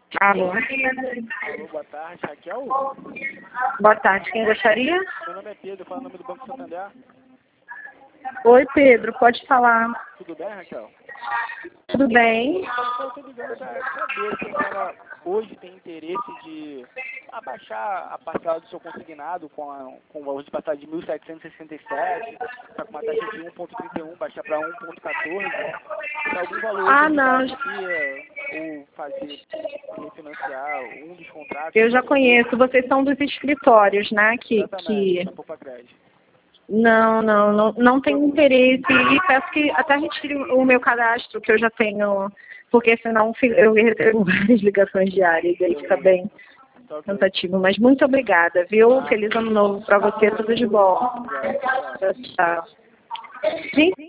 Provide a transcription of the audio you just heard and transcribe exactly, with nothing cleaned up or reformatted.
Alô? Alô, boa tarde, Raquel? Boa tarde, quem gostaria? Meu nome é Pedro, falo em nome do Banco Santander. Oi, Pedro, pode falar. Tudo bem, Raquel? Tudo bem? Eu estou ligando para saber se a senhora hoje tem interesse de abaixar a parcela do seu consignado com, a, com o valor de passar de mil setecentos e sessenta e sete, para com uma taxa de um vírgula trinta e um, baixar para um vírgula quatorze. Se algum valor Ah, hoje não. ajudar ou fazer refinanciar um dos contratos. Eu já conheço. Vocês são dos escritórios, né? Que, Exatamente, que... na Poupa Crédito. Não, não, não, não tenho interesse. E peço que até retire o meu cadastro, que eu já tenho, porque senão eu recebo várias ligações diárias, e aí fica bem cansativo. Mas muito obrigada, viu? Feliz ano novo para você, tudo de bom. Obrigado, tchau. Tchau. Tchau. Gente,